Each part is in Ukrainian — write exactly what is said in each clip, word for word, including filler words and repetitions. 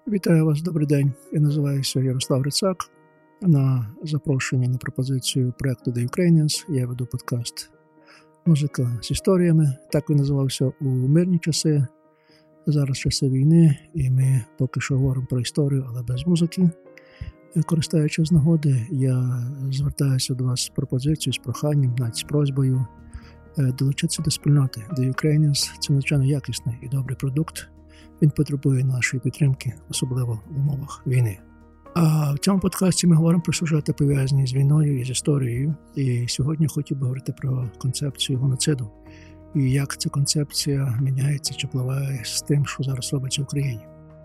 Вітаю вас, добрий день. Я називаюся Ярослав Рицак. На запрошення на пропозицію проєкту The Ukrainians я веду подкаст «Музика з історіями». Так він називався у мирні часи. Зараз часи війни, і ми поки що говоримо про історію, але без музики. Користуючись з нагоди, я звертаюся до вас з пропозицією, з проханням, навіть з просьбою долучитися до спільноти The Ukrainians. Це надзвичайно якісний і добрий продукт. Він потребує нашої підтримки, особливо в умовах війни. А в цьому подкасті ми говоримо про сюжети, пов'язані з війною і з історією. І сьогодні хотів би говорити про концепцію геноциду. І як ця концепція міняється чи впливає з тим, що зараз робиться в Україні.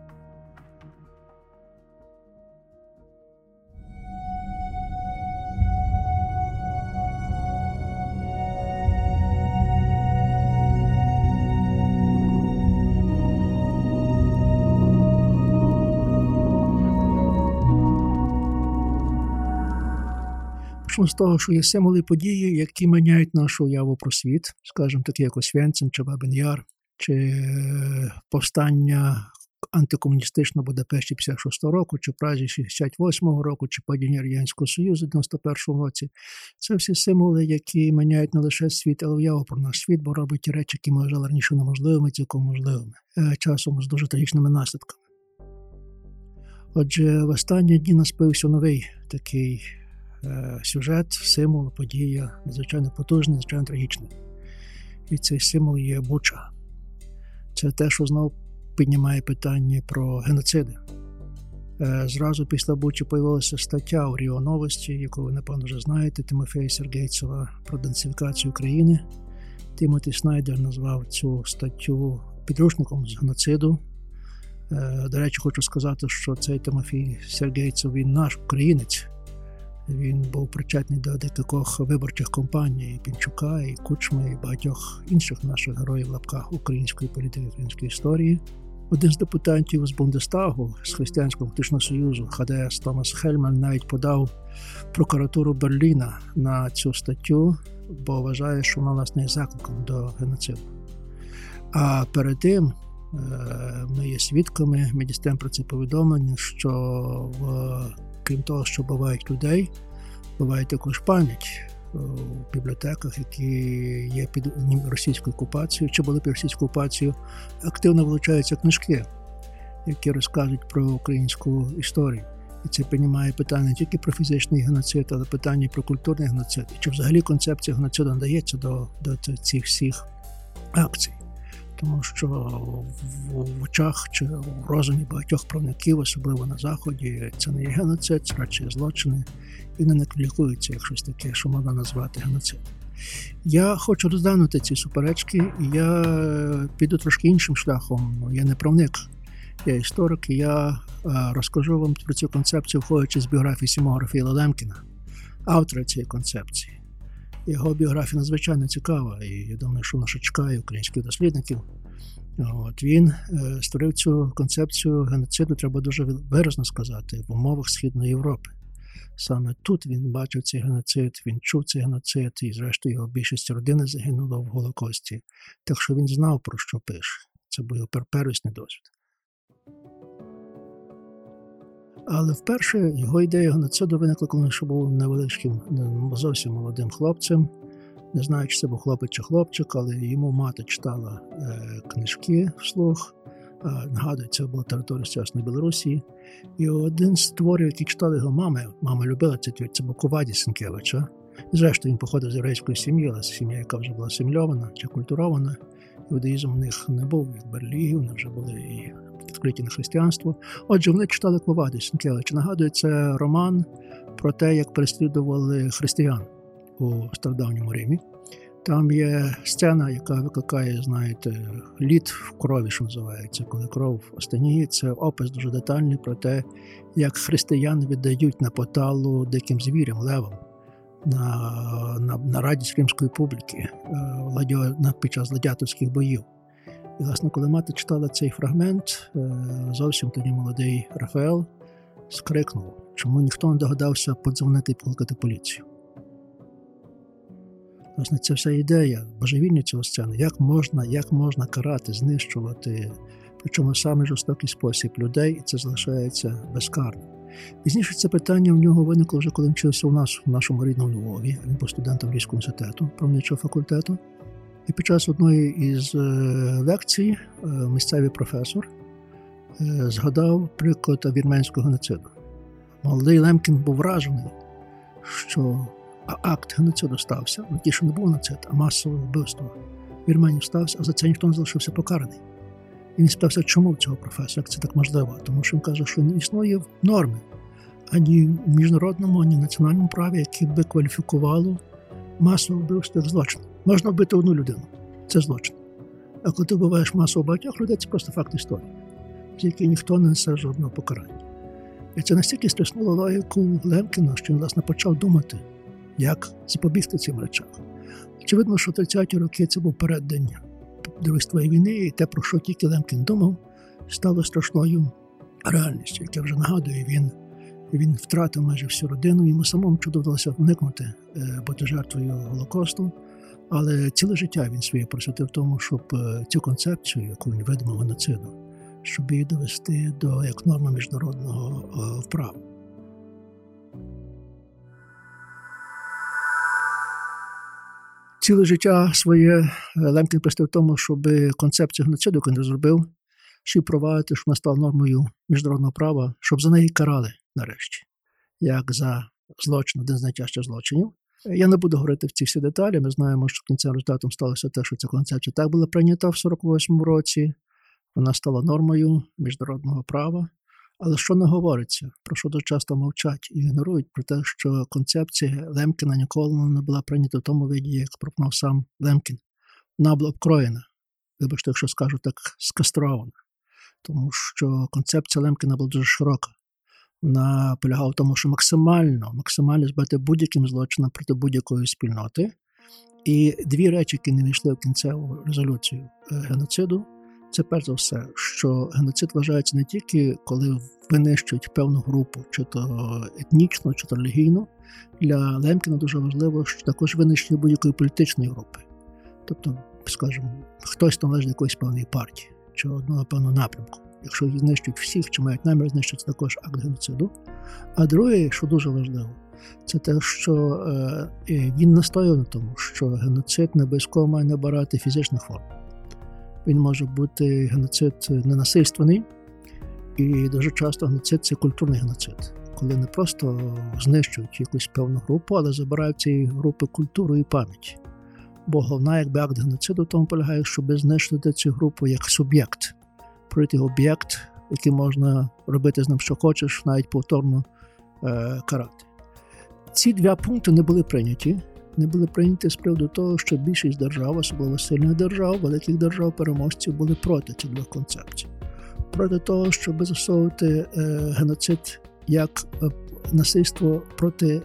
Почну з того, що є символи події, які міняють нашу уяву про світ, скажімо, такі як Освенцим, чи Бабин Яр, чи повстання антикомуністичного Будапешті п'ятдесят шостого року, чи Празі шістдесят восьмого року, чи падіння Радянського Союзу в дев'яносто першому році. Це всі символи, які міняють не лише світ, але уяву про наш світ, бо роблять ті речі, які ми вважали раніше неможливими, цілком можливими, часом з дуже трагічними наслідками. Отже, в останні дні нас появився новий такий сюжет, символ, подія, надзвичайно потужний, надзвичайно трагічний. І цей символ є Буча. Це те, що знову піднімає питання про геноциди. Зразу після Бучі появилася стаття у РІА Новості, яку ви, напевно, вже знаєте, Тимофія Сергійцева про денацифікацію України. Тімоті Снайдер назвав цю статтю підручником з геноциду. До речі, хочу сказати, що цей Тимофій Сергійцев, він наш українець. Він був причетний до декількох виборчих кампаній і Пінчука, і Кучми, і багатьох інших наших героїв в лапках української політики, української історії. Один з депутатів з Бундестагу, з Християнського Політичного Союзу, ха де ес Томас Хельман, навіть подав прокуратуру Берліна на цю статтю, бо вважає, що вона, власне, є закликом до геноциду. А перед тим ми є свідками, ми дістаємо про це повідомлення, що в крім того, що бувають людей, буває також пам'ять у бібліотеках, які є під російською окупацією, чи були під російською окупацією, активно вилучаються книжки, які розказують про українську історію. І це піднімає питання не тільки про фізичний геноцид, але питання про культурний геноцид. І чи взагалі концепція геноциду надається до, до цих всіх акцій. Тому що в очах чи в розумі багатьох правників, особливо на Заході, це не є геноцид, це радше злочини, і не кваліфікується як щось таке, що можна назвати геноцид. Я хочу розглянути ці суперечки, і я піду трошки іншим шляхом. Я не правник, я історик, і я розкажу вам про цю концепцію, входячи з біографії Сімона Рафаїла Лемкіна, автора цієї концепції. Його біографія надзвичайно цікава, і я думаю, що вона ще чекає українських дослідників. От, він е, створив цю концепцію геноциду, треба дуже виразно сказати, в умовах Східної Європи. Саме тут він бачив цей геноцид, він чув цей геноцид, і зрештою його більшість родини загинуло в Голокості. Так що він знав, про що пише. Це був його первісний досвід. Але вперше його ідея геноциду виникла, коли він був невеличким, зовсім молодим хлопцем. Не знаю, чи це був хлопець чи хлопчик, але йому мати читала е, книжки вслух. Е, нагадую, це була територія сучасної Білорусі. І один з творів, які читали його мами, мама любила цей твір, це був Коваді Сенкевича. І зрештою він походив з єврейської сім'ї, але сім'я, яка вже була асимільована чи культурована. Іудаїзм у них не був від релігії, вони вже були і відкриті на християнство. Отже, вони читали Коваді Сенкевича. Нагадую, це роман про те, як переслідували християн у стародавньому Римі. Там є сцена, яка викликає, знаєте, лід в крові, що називається, коли кров останіє. Це опис дуже детальний про те, як християн віддають на поталу диким звірям, левам, на, на, на радість римської публіки під час гладіаторських боїв. І, власне, коли мати читала цей фрагмент, зовсім тоді молодий Рафаел скрикнув, чому ніхто не догадався подзвонити і покликати поліцію. Власне, це вся ідея божевільня цього сцени. Як можна, як можна карати, знищувати причому в самий жорстокий спосіб людей, і це залишається безкарним. Пізніше це питання в нього виникло вже, коли вчився у нас, в нашому рідному Львові. Він був студентом Львівського університету, правничого факультету. І під час одної із лекцій місцевий професор згадав приклад вірменського геноциду. Молодий Лемкін був вражений, що акт геноциду стався, не ті, що не був геноцид, а масове вбивство вірменів стався, а за це ніхто не залишився покараний. І він спитався, чому в цього професора, як це так можливо? Тому що він каже, що не існує норми ані в міжнародному, ані в національному праві, які би кваліфікувало масове вбивство як злочин. Можна вбити одну людину – це злочин. А коли ти вбиваєш масово багатьох людей, це просто факт історії, з який ніхто не несе жодного покарання. І це настільки стряснуло логіку Лемкіна, що він, власне, почав думати, як запобігти цим речам. Очевидно, що тридцяті роки – це був переддень Другої світової війни, і те, про що тільки Лемкін думав, стало страшною реальністю. Як я вже нагадую, він, він втратив майже всю родину, йому самому чудо вникнути, бути жертвою Голокосту, але ціле життя він своє присвятив тому, щоб цю концепцію, яку він видумав геноциду, щоб її довести до як норми міжнародного права. Ціле життя своє Лемкін присвятив тому, щоб концепцію геноциду, яку він розробив, щоб провадити, щоб вона стала нормою міжнародного права, щоб за неї карали нарешті, як за злочин, один з найтяжчих злочинів. Я не буду говорити в ці всі деталі, ми знаємо, що кінцевим результатом сталося те, що ця концепція так була прийнята в сорок восьмому році, вона стала нормою міжнародного права. Але що не говориться, про що дуже часто мовчать і ігнорують, про те, що концепція Лемкіна ніколи не була прийнята в тому виді, як пропонував сам Лемкін. Вона була обкроєна, вибачте, якщо скажу так, скастрована. Тому що концепція Лемкіна була дуже широка. Вона полягала в тому, що максимально, максимально збити будь-яким злочином проти будь-якої спільноти. І дві речі, які не війшли в кінцеву резолюцію геноциду, це перш за все, що геноцид вважається не тільки, коли винищують певну групу, чи то етнічно, чи то релігійно. Для Лемкіна дуже важливо, що також винищення будь-якої політичної групи. Тобто, скажімо, хтось належить до якоїсь певної партії, чи одного певного напрямку. Якщо їх знищують всіх, чи мають намір знищити, це також акт геноциду. А друге, що дуже важливо, це те, що е, він настоює на тому, що геноцид не обов'язково має набирати фізичних форм. Він може бути геноцид ненасильственний, і дуже часто геноцид – це культурний геноцид, коли не просто знищують якусь певну групу, але забирають цієї групи культуру і пам'ять. Бо головна, якби акт геноциду в тому полягає, щоб знищити цю групу як суб'єкт, пройти об'єкт, який можна робити з ним, що хочеш, навіть повторно е- карати. Ці два пункти не були прийняті. Не були прийняті з приводу того, що більшість держав, особливо сильних держав, великих держав-переможців, були проти цих двох концепцій. Проти того, щоб застосовувати е, геноцид як е, насильство проти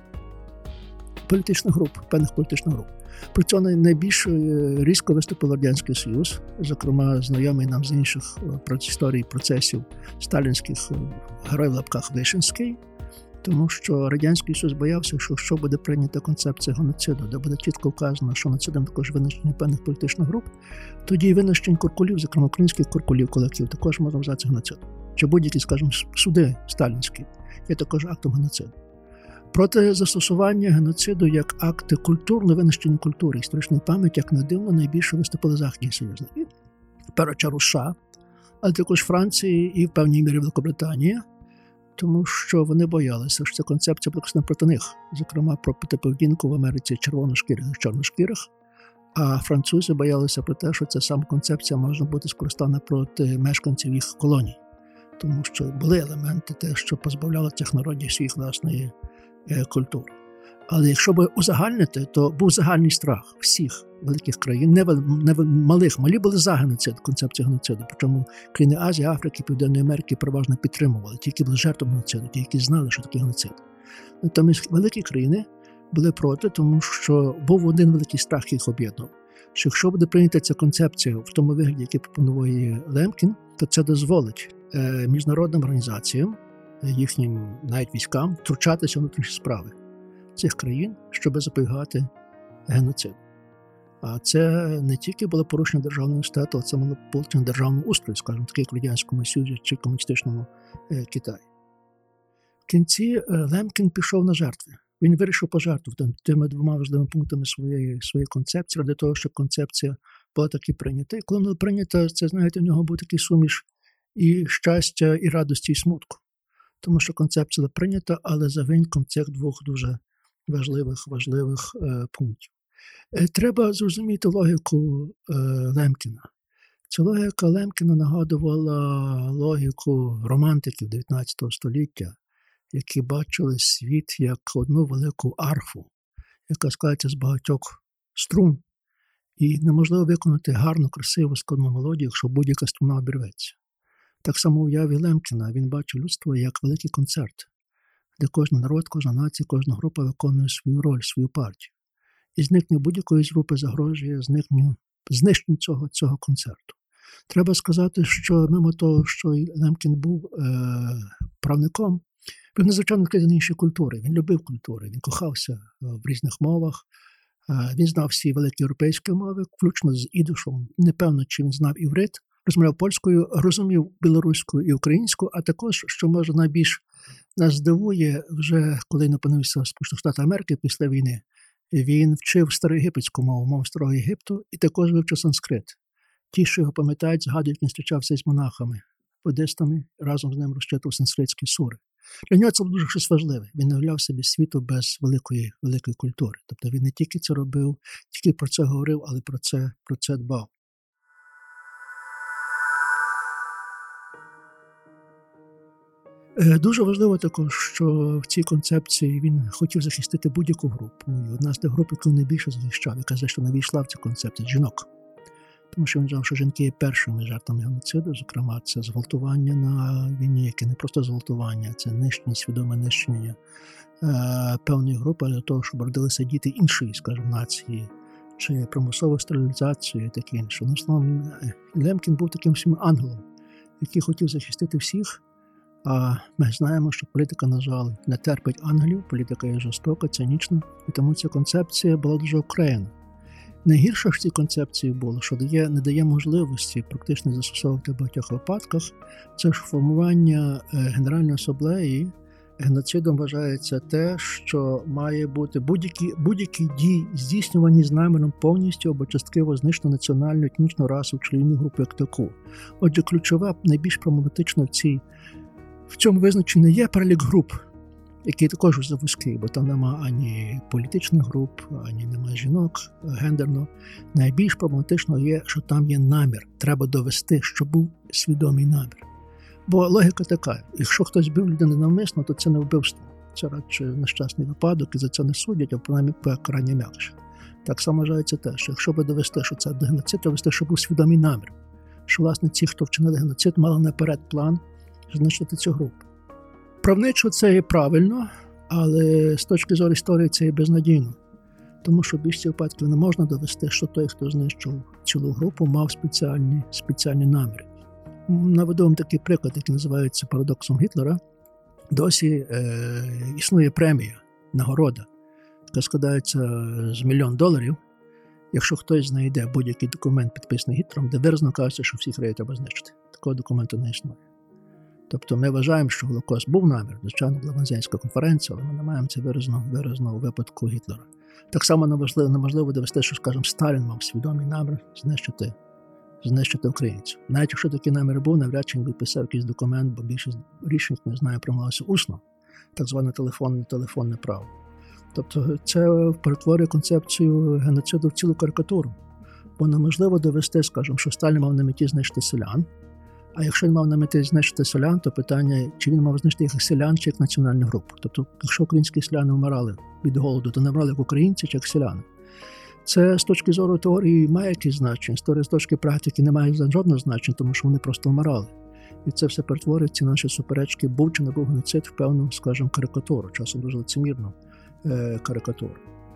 політичних груп, певних політичних груп. При цьому найбільш е, різко виступив Радянський Союз, зокрема знайомий нам з інших е, історій процесів сталінських е, героїв в лапках Вишинський, тому що Радянський Союз боявся, що якщо буде прийнята концепція геноциду, де буде чітко вказано, що геноцидом також винищення певних політичних груп, тоді винищення куркулів, зокрема українських куркулів, кулаків, також можна вважати геноцидом. Чи будь-які, скажімо, суди сталінські є також актом геноциду. Проти застосування геноциду як акти культурного винищення культури, історичної пам'яті, як не дивно, найбільше виступили західні союзники. В першу чергу США, але також Франції і в певній мірі Великобританія, тому що вони боялися, що ця концепція буде проти них, зокрема проти поведінку в Америці червоношкірих і чорношкірих, а французи боялися про те, що ця сама концепція може бути скористана проти мешканців їх колоній, тому що були елементи те, що позбавляли цих народів своїх власної е, культури. Але якщо би узагальнити, то був загальний страх всіх великих країн, не, не малих, малі були за геноцид, концепція геноциду, причому країни Азії, Африки, Південної Америки переважно підтримували, ті, які були жертвами геноциду, ті, які знали, що таке геноцид. Натомість великі країни були проти, тому що був один великий страх, який їх об'єднував, що якщо буде прийнята ця концепція в тому вигляді, який пропонує Лемкін, то це дозволить е, міжнародним організаціям, їхнім навіть військам, втручатися в внутрішні справи цих країн, щоб запобігати геноциду. А це не тільки було порушення державного університету, а це було порушення державного устрою, скажімо, таке як в Радянському Союзі чи комуністичному Китаї. В кінці Лемкін пішов на жертви. Він вирішив пожертвувати тими двома важливими пунктами своєї, своєї концепції, для того, щоб концепція була таки прийнята. І коли вона прийнята, це, знаєте, у нього був такий суміш і щастя, і радості, і смутку. Тому що концепція була прийнята, але за виньком цих двох дуже важливих, важливих е, пунктів. Е, треба зрозуміти логіку е, Лемкіна. Ця логіка Лемкіна нагадувала логіку романтиків дев'ятнадцятого століття, які бачили світ як одну велику арфу, яка складається з багатьох струн, і неможливо виконати гарну, красиву, складну мелодію, якщо будь-яка струна обірветься. Так само в уяві Лемкіна він бачив людство як великий концерт, де кожен народ, кожна нація, кожна група виконує свою роль, свою партію. І зникнення будь-якої з групи загрожує зникненню, знищенню цього, цього концерту. Треба сказати, що мимо того, що Лемкін був е, правником, він надзвичайно відкритий на інші культури. Він любив культури, він кохався в різних мовах. Він знав всі великі європейські мови, включно з ідишем. Непевно, чи він знав іврит, розмовляв польською, розумів білоруську і українську, а також, що може найбільш нас здивує, вже коли він опинився в Сполучених Штатах Америки після війни, він вчив староєгипетську мову, мову Старого Єгипту, і також вивчив санскрит. Ті, що його пам'ятають, згадують, він зустрічався з монахами, буддистами, разом з ним розчитував санскритські сури. Для нього це було дуже щось важливе. Він не уявляв собі світу без великої, великої культури. Тобто він не тільки це робив, тільки про це говорив, але про це, про це дбав. Дуже важливо також, що в цій концепції він хотів захистити будь-яку групу. І одна з тих груп, яку найбільше захищав, яка зрештою навійшла в цю концепцію – жінок. Тому що він вважав, що жінки є першими жертвами геноциду, зокрема, це зґвалтування на війні, яке не просто зґвалтування, це нищення, свідоме нищення е, певної групи, для того, щоб родилися діти іншої, скажімо, нації, чи примусову стерилізацію і таке інше. В основному Лемкін був таким всім ангелом, який хотів захистити всіх, а ми знаємо, що політика, на жаль, не терпить ангелів, політика є жорстока, цинічна, і тому ця концепція була дуже окреяна. Найгірше в цій концепції було, що дає, не дає можливості практично застосовувати в багатьох випадках, це ж формування Генеральної асамблеї. Геноцидом вважається те, що має бути будь-які, будь-які дії, здійснювані з наміром повністю або частково знищити національну, етнічну, расу, членів групи як таку. Отже, ключове, найбільш проблематично в, цій, в цьому визначенні є перелік груп, який також завузький, бо там нема ані політичних груп, ані немає жінок гендерно. Найбільш проблематично є, що там є намір. Треба довести, що був свідомий намір. Бо логіка така, якщо хтось бив людину навмисно, то це не вбивство. Це радше нещасний випадок, і за це не судять, а принаймні покарання м'якше. Так само вважається те, що якщо би довести, що це геноцид, то довести, що був свідомий намір. Що, власне, ті, хто вчинили геноцид, мали наперед план знищити цю групу. Правничо це є правильно, але з точки зору історії це є безнадійно. Тому що в більшості випадків не можна довести, що той, хто знищив цілу групу, мав спеціальні, спеціальні наміри. Наведу вам такий приклад, який називається парадоксом Гітлера. Досі е, існує премія, нагорода, яка складається з мільйон доларів, якщо хтось знайде будь-який документ, підписаний Гітлером, де виразно кажеться, що всіх євреїв треба знищити. Такого документу не існує. Тобто ми вважаємо, що Голокост був намір, звичайно, була Венеціанська конференція, але ми не маємо це виразно, виразно у випадку Гітлера. Так само неможливо, неможливо довести, що, скажімо, Сталін мав свідомий намір знищити, знищити українців. Навіть якщо такий намір був, навряд чи він підписав якийсь документ, бо більшість рішень, не знаю, приймалося усно, так зване телефонне, телефонне право. Тобто це перетворює концепцію геноциду в цілу карикатуру. Бо неможливо довести, скажімо, що Сталін мав на меті знищити селян, а якщо він мав на меті знищити селян, то питання, чи він мав знищити їх селян, чи як національну групу. Тобто, якщо українські селяни вмирали від голоду, то не вмирали як українці, чи як селяни. Це з точки зору теорії має якісь значення, з точки практики не має жодного значення, тому що вони просто вмирали. І це все перетворюється на наші суперечки, був чи не був геноцид в певну, скажімо, карикатуру, часом дуже лицемірну е- карикатуру.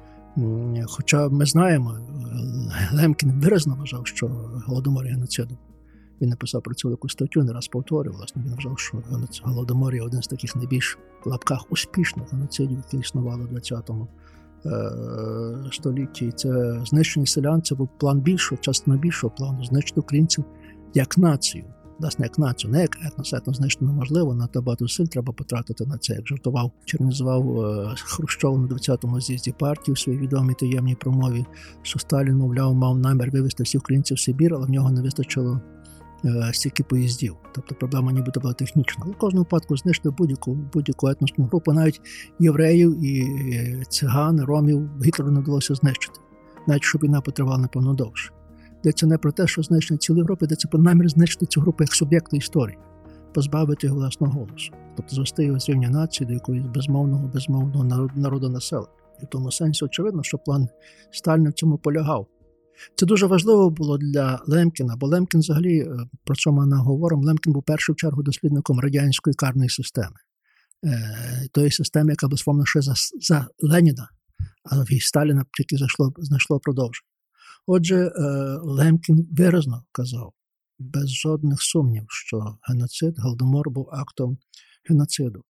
Хоча ми знаємо, Лемкін виразно вважав, що Голодомор є геноцидом. Він написав про цю велику статтю, не раз повторив, власне, він вважав, що Голодомор є один з таких найбільш в лапках успішних геноцидів, які існували в столітті. Це знищення селян, це був план більшого, частина більшого плану, знищити українців як націю. Власне, як націю, не як етнос. Етнос знищити неможливо, надто багато сил треба потратити на це. Як жартував, чи назвав Хрущов на двадцятому з'їзді партії у своїй відомій таємній промові, що Сталін, мовляв, мав намір вивезти всіх українців в Сибір, але в нього не вистачило стільки поїздів. Тобто проблема нібито була технічна. Але в кожному випадку знищити будь-яку, будь-яку етносну групу, навіть євреїв і циган, ромів Гітлеру не вдалося знищити. Навіть щоб війна потривала, напевно, довше. Йдеться не про те, що знищення цілої групи, йдеться про намір знищити цю групу як суб'єкта історії, позбавити його власного голосу. Тобто звести його з рівня нації до якоїсь безмовного, безмовного народонаселення. І в тому сенсі очевидно, що план Сталіна в цьому полягав. Це дуже важливо було для Лемкіна, бо Лемкін взагалі, про що ми наговоримо, Лемкін був першу чергу дослідником радянської карної системи. Е, тої системи, яка безформна ще за, за Леніна, але в Сталіна тільки зайшло, знайшло продовження. Отже, е, Лемкін виразно казав, без жодних сумнів, що геноцид, Голодомор був актом геноциду.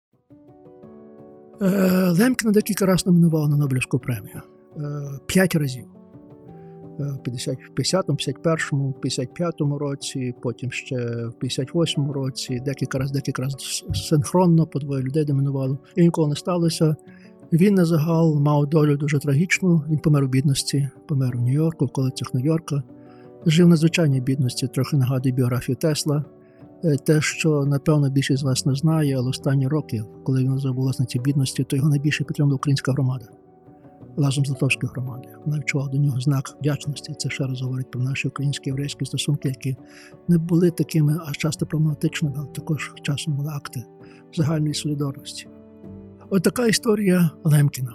Е, Лемкіна декілька разів номінували на Нобелівську премію. Е, п'ять разів. В п'ятдесятому, п'ятдесят першому, п'ятдесят п'ятому році, потім ще в п'ятдесят восьмому році, декілька разів, декілька разів синхронно по двоє людей домінувало. І ніколи не сталося. Він на загал мав долю дуже трагічну. Він помер у бідності, помер у Нью-Йорку, в околицях Нью-Йорка. Жив в надзвичайній бідності, трохи нагадує біографію Тесла. Те, що, напевно, більшість з вас не знає, але останні роки, коли він забув на цій бідності, то його найбільше підтримала українська громада. Разом з Литовською громадою. Вона відчувала до нього знак вдячності. Це ще раз говорить про наші українські єврейські стосунки, які не були такими, а часто проблематичними, але також часом були акти загальної солідарності. От така історія Лемкіна.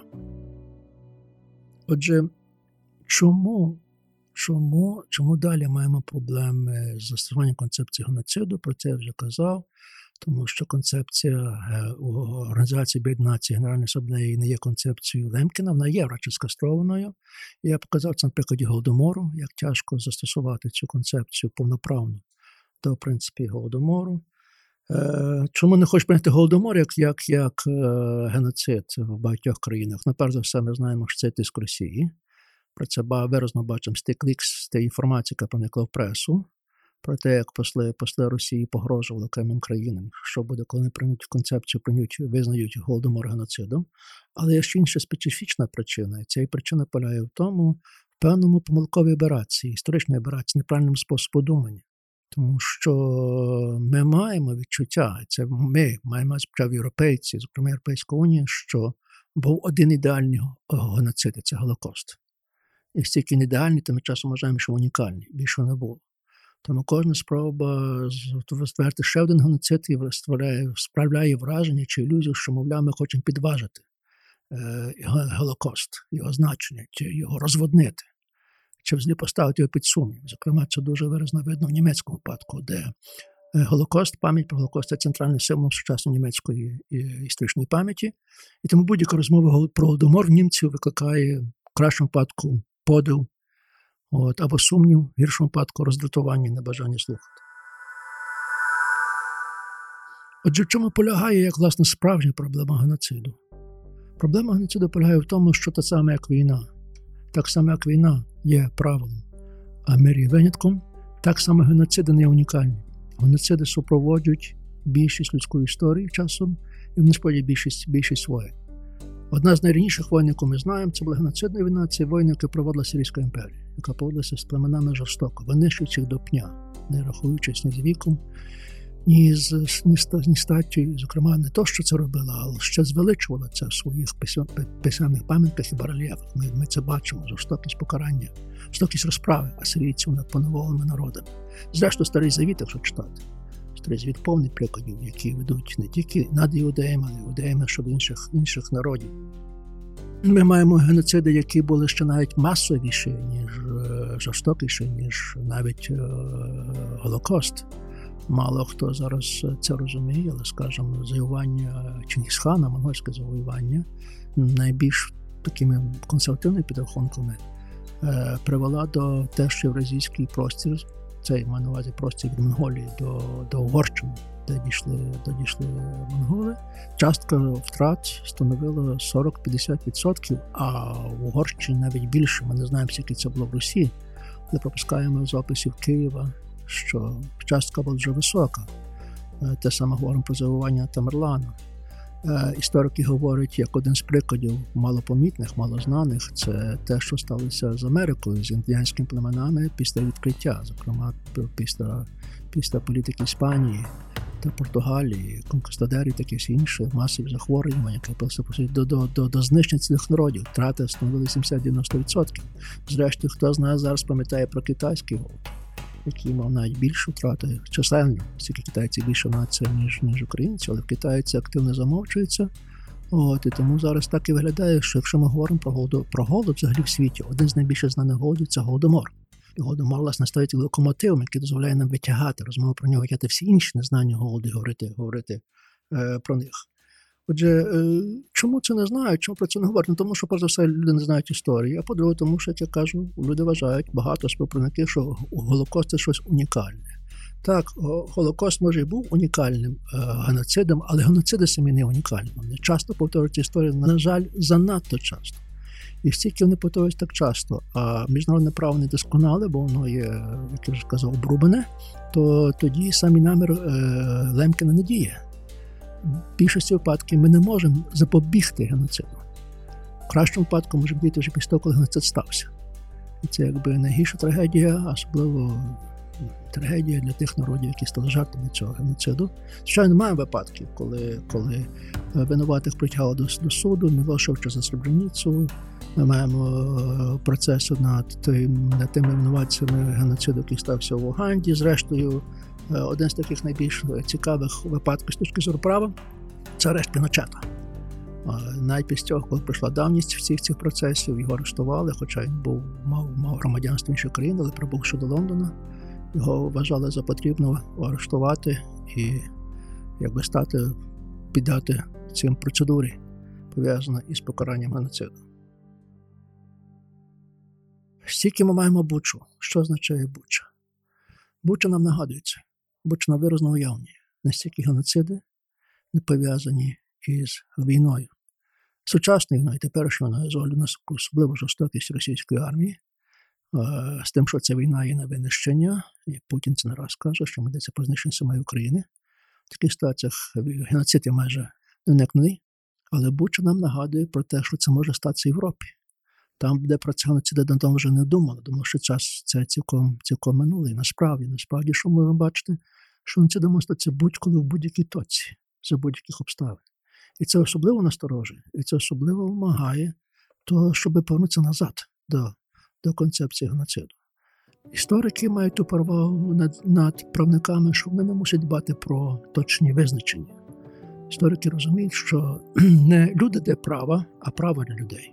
Отже, чому, чому, чому далі маємо проблеми з застосуванням концепції геноциду? Про це я вже казав. Тому що концепція Організації Об'єднаних Націй Генеральної Асамблеї не є концепцією Лемкіна, вона є радше скастрованою. І я показав це на прикладі Голодомору, як тяжко застосувати цю концепцію повноправно до, в принципі, Голодомору. Чому не хочеш прийняти Голодомор як, як, як геноцид в багатьох країнах? Ну, перш за все, ми знаємо, що це тиск Росії. Про це виразно бачимо з тих клікс, з тієї інформації, яка проникла в пресу. Про те, як посли, посли Росії погрожували окремим країнам, що буде, коли вони приймуть концепцію, приймуть, визнають Голодомор геноцидом. Але є ще інша специфічна причина. І ця причина полягає в тому, в певному помилковій операції, історичній операції, неправильному способу думання. Тому що ми маємо відчуття, це ми маємо відчуття європейці, зокрема Європейська Унія, що був один ідеальний геноцид – це Голокост. І стільки не ідеальний, то ми часом вважаємо, що унікальний, більше не було. Тому кожна спроба створити ще один геноцид справляє враження чи ілюзію, що, мовляв, ми хочемо підважити е, Голокост, його значення, чи його розводнити, чи взагалі поставити його під сумнів. Зокрема, це дуже виразно видно в німецькому випадку, де Голокост, пам'ять про Голокост – це центральним символом сучасної німецької історичної пам'яті. І тому будь-яка розмова про Голодомор в німців викликає в кращому випадку подив, От, або сумнів, в гіршому випадку роздратування і небажання слухати. Отже, в чому полягає, як, власне, справжня проблема геноциду? Проблема геноциду полягає в тому, що те саме, як війна. Так само, як війна є правилом, а мир є винятком, так само геноциди не є унікальні. Геноциди супроводжують більшість людської історії часом, і вони справді більшість, більшість воєн. Одна з найрідніших воєн, яку ми знаємо, це була геноцидна війна, це війна, яка проводила Сирійська імперія, яка поводилася з племенами жорстоко, винищуючи їх до пня, не рахуючись ні з віком, ні з ні, ні статтю, зокрема, не то, що це робила, але ще звеличувала це в своїх писемних пам'ятках і барельєфах. Ми, ми це бачимо, жорстокість покарання, жорстокість розправи асирійців над поневоленими народами. Зрештою, Старий Завіт, якщо читати, Старий Завіт повний прикладів, які ведуть не тільки над іудеями, але й іудеями щодо інших, інших народів. Ми маємо геноциди, які були ще навіть масовіші, ніж жорстокіші, ніж навіть е, Голокост. Мало хто зараз це розуміє, але, скажімо, завоювання Чингісхана, монгольське завоювання, найбільш такими консервативними підрахунками е, привела до те, що євразійський простір Це маю на увазі простір від Монголії до, до Угорщини, де дійшли, де дійшли монголи, частка втрат становила сорок-п'ятдесят відсотків, а в Угорщині навіть більше. Ми не знаємо, скільки це було в Русі, але пропускаємо з описів Києва, що частка була дуже висока. Те саме говоримо про завоювання Тамерлану. Історики говорять, як один з прикладів малопомітних, малознаних, це те, що сталося з Америкою, з індіанськими племенами після відкриття, зокрема після, після політики Іспанії та Португалії, конкістадорів, таких інших, масові захворювання, які призвели до, до, до, до знищення цих народів. Втрати становили сімдесят-дев'яносто відсотків. Зрештою, хто з нас зараз пам'ятає про китайський голод, який мав навіть більшу втрату чисельно, стільки китайців більше нація, ніж, ніж українці, але в Китаї це активно замовчується. От, і тому зараз так і виглядає, що якщо ми говоримо про голод, про голод взагалі в світі, один з найбільше знаних голодів – це голодомор. І голодомор, власне, стоїть локомотивом, який дозволяє нам витягати розмову про нього, витягати всі інші незнання голоду і говорити, говорити е, про них. Отже, е, чому це не знають, чому про це не говорять? Ну, тому що, перш за все, люди не знають історії, а по-друге, тому що, як я кажу, люди вважають, багато співправників, що Голокост – це щось унікальне. Так, Голокост, може, і був унікальним е, геноцидом, але геноциди самі не унікальні. Вони часто повторюють історію, на жаль, занадто часто. І стільки вони повторюють так часто, а міжнародне право не досконале, бо воно є, як я вже сказав, обрубане, то тоді самий намір е, Лемкіна не діє. В більшості випадків ми не можемо запобігти геноциду. В кращому випадку може діяти вже після того, коли геноцид стався. І це якби найгірша трагедія, особливо трагедія для тих народів, які стали жертвами цього геноциду. Звичайно, маємо випадків, коли, коли винуватих притягали до, до суду, Мілошевича за Сребреницю. Ми маємо процеси над, тим, над тими винуватцями геноциду, який стався в Уганді. Зрештою, один з таких найбільш цікавих випадків з точки зору права – це арешт Піночета. Навіть після цього, коли пройшла давність всіх цих процесів, його арештували, хоча він був, мав, мав громадянство іншої країни, але прибувши до Лондона, його вважали за потрібно арештувати і якби стати, піддати цим процедурі, пов'язані із покаранням геноциду. Стільки ми маємо Бучу. Що означає Буча? Буча нам нагадується. Буча нам виразно уявні. Настільки геноциди не пов'язані із війною. Сучасною війною, теперішньою війною, з огляду на особливу жорстокість російської армії, з тим, що ця війна є на винищення, і Путін це не раз каже, що йдеться про знищення самої України. В таких ситуаціях геноцид є майже неуникнений, але Буча нам нагадує про те, що це може статися в Європі. Там, де про це геноциди давно вже не думали, тому що час це цілком, цілком минулий. Насправді, насправді, що ми можемо бачити, що геноциди може статися будь-коли в будь-якій точці, за будь-яких обставин. І це особливо насторожує, і це особливо вимагає того, щоб повернутися назад до, до концепції геноциду. Історики мають ту перевагу над, над правниками, що вони не мусять дбати про точні визначення. Історики розуміють, що не люди для права, а право для людей.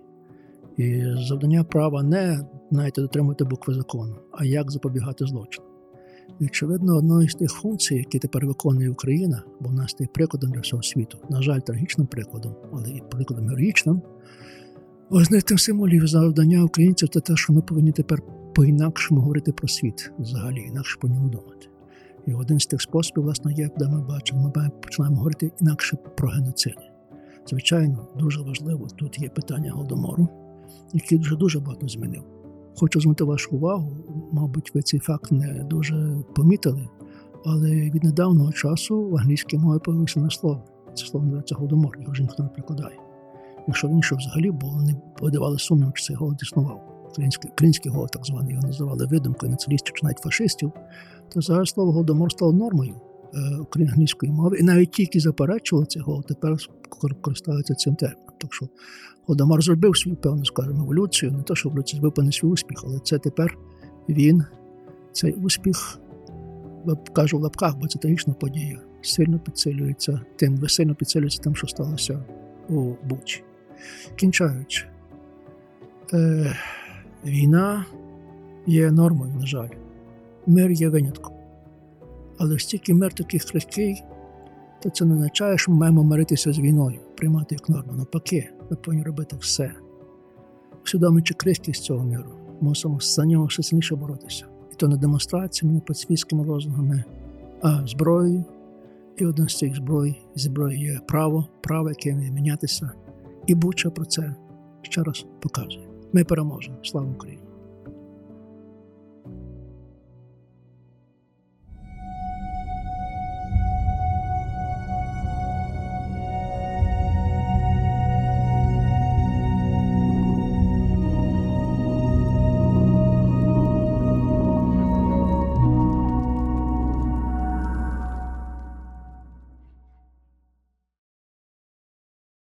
І завдання права не, знаєте, дотримувати букви закону, а як запобігати злочину. І, очевидно, одною з тих функцій, які тепер виконує Україна, бо в нас стає прикладом для всього світу, на жаль, трагічним прикладом, але і прикладом героїчним, одне з тих символів завдання українців – це те, що ми повинні тепер по-інакшому говорити про світ взагалі, інакше по ньому думати. І один з тих способів, власне, є, де ми бачимо, ми починаємо говорити інакше про геноциди. Звичайно, дуже важливо, тут є питання Голодомору, який вже дуже багато змінив. Хочу звернути вашу увагу, мабуть, ви цей факт не дуже помітили, але від недавнього часу в англійській мові появилося на слово. Це слово називається Голодомор, його вже ніхто не прикладає. Якщо раніше взагалі було, не подавали сумнів, чи цей голод існував. Український, український голод, так званий, його називали видумкою націоналістів чи навіть фашистів, то зараз слово Голодомор стало нормою е, англійської мови. І навіть ті, які заперечували цей голод, тепер користуються цим терміном. Так що Голодомор зробив свою певну, скажімо, еволюцію, не те, що еволюція зробив певний свій успіх, але це тепер він, цей успіх, кажу в лапках, бо це трагічна подія, сильно підсилюється тим, сильно підсилюється тим, що сталося у Бучі. Кінчаючи, е, війна є нормою, на жаль. Мир є винятком. Але стільки мир такий хрипкий, то це не означає, що ми маємо миритися з війною, приймати як норму. Навпаки, ми повинні робити все. Усвідомлюючи крихкість цього миру, мусимо за нього ще сильніше боротися. І то не демонстраціями, не пацифістськими лозунгами, а зброєю. І один з цих зброй, зброї є право, право, яке має мінятися. І Буча про це ще раз показує. Ми переможемо. Слава Україні!